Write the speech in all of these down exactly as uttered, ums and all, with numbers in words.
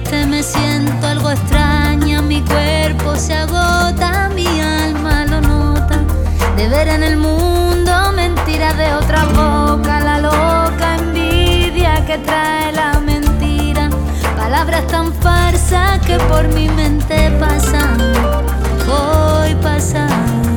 triste, me siento algo extraña, mi cuerpo se agota, mi alma lo nota. De ver en el mundo mentiras de otra boca, la loca envidia que trae la mentira. Palabras tan farsas que por mi mente pasan, hoy pasan.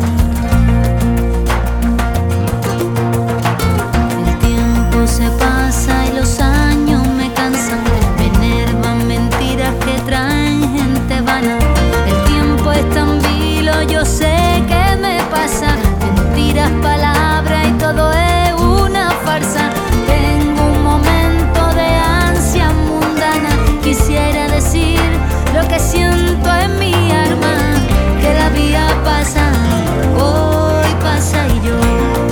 El tiempo se pasa y los años me cansan, me enervan mentiras que traen gente vana. El tiempo es tan vilo, yo sé que me pasa. Mentiras, palabras y todo es una farsa. Tengo un momento de ansia mundana, quisiera decir lo que siento en mi alma, que la vida pasa, hoy pasa y yo.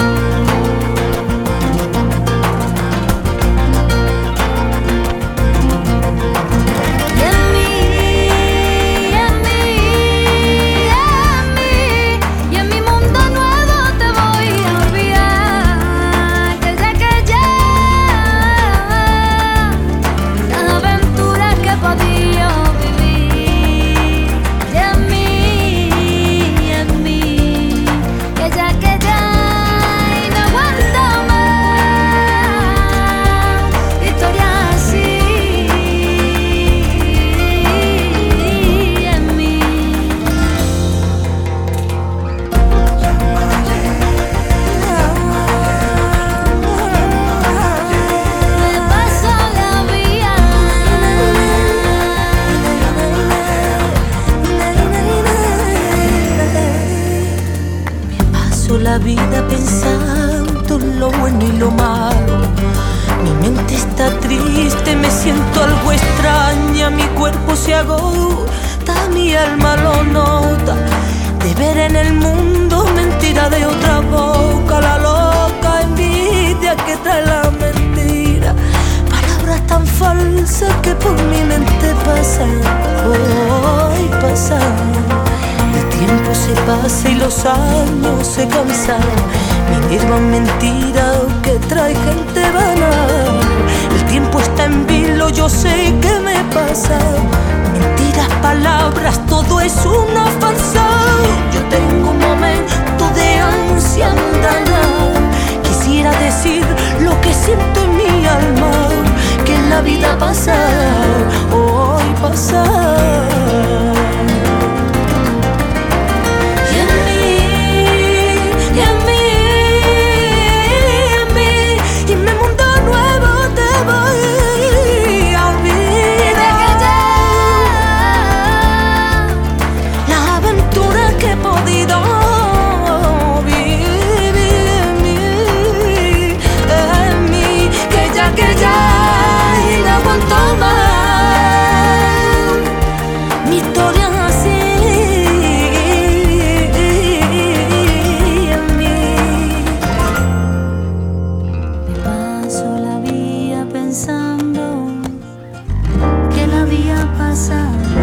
Y en mí, en mí, en mí, y en mi mundo nuevo te voy a olvidar, que ya que ya las aventuras que he podido vivir. Y en mí, en mí, que ya que ya y no aguanto más historias así. En mí me paso la vida, Paso la vida pensando lo bueno y lo malo. Mi mente está triste, me siento algo extraña, mi cuerpo se agota, mi alma lo nota. De ver en el mundo mentira de otra boca, la loca envidia que trae la mentira. Palabras tan falsas que por mi mente pasan, hoy pasan. El tiempo se pasa y los años se cansan, me enervan mentiras que trae gente vana. El tiempo está en vilo, yo sé que me pasa. Mentiras, palabras, todo es una farsa. Yo tengo un momento de ansia mundana, quisiera decir lo que siento en mi alma, que en la vida pasa, hoy pasa. Y en mí, y en mí, en mí, y en mi mundo nuevo te voy a olvidar. Las aventuras que he podido vivir en mí, en mí, que ya, que ya y no aguanto más mi historia así. En mí me paso la vida pensando que la vida pasa.